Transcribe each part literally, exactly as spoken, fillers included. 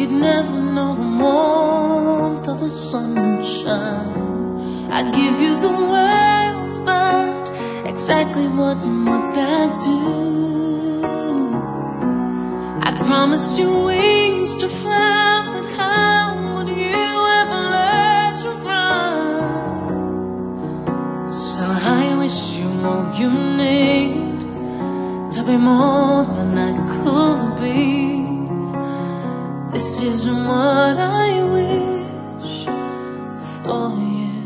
you'd never know the warmth of the sunshine. I'd give you the world, but exactly what would that do? I'd promise you wings to fly, but how would you ever let you run? So I wish you all you need to be more than I could be. This is what I wish for you.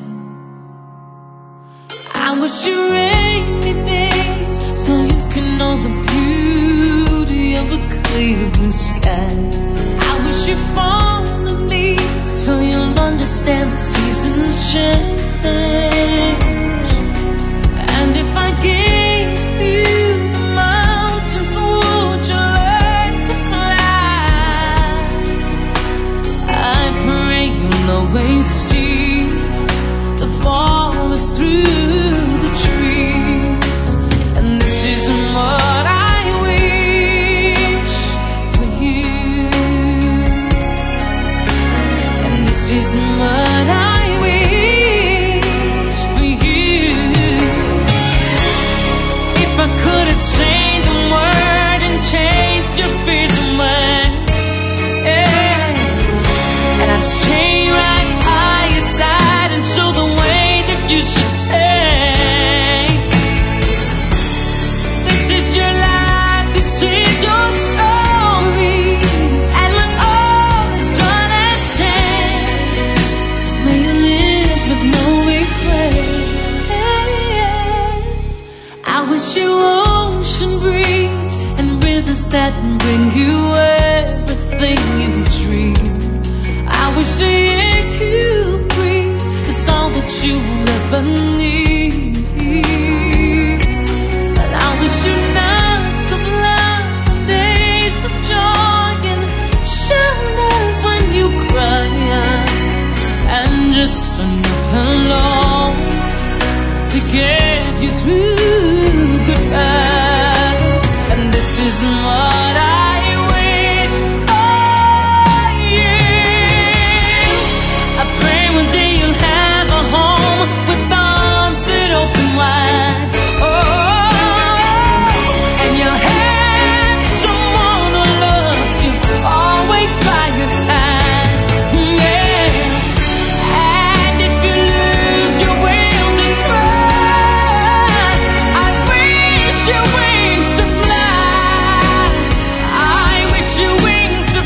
I wish you rainy days so you can know the beauty of a clear blue sky. I wish you fallen leaves so you'll understand that seasons change. And if I gave you the mountains, would you like to climb? I pray you'll always see the forest through the trees. And this is what I wish for you. And this is what I wish for you. If I could have changed the word and changed your fears away, yes, and I'd stay right by your side and show the way that you should take. This is your life, this is your story, and when all is done and said, may you live with no regret. I wish you ocean breeze and rivers that bring you everything you dream. I wish the air you breathe is all that you'll ever need. And I wish you nights of love, days of joy, and shoulders when you cry, and just enough loss to get you through goodbye. And this is what I wish for you. I pray one day you'll have a home with arms that open wide. Oh, and you'll have someone who loves you, always by your side. Yeah. And if you lose your will to try, I wish your wings to fly. I wish your wings to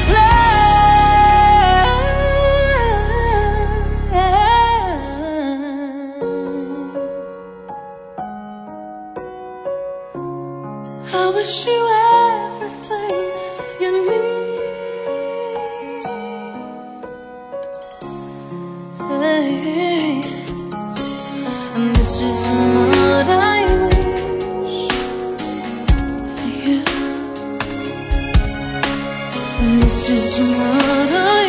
fly. I wish you everything you need. Hey, and this is what I wish for you. And this is what I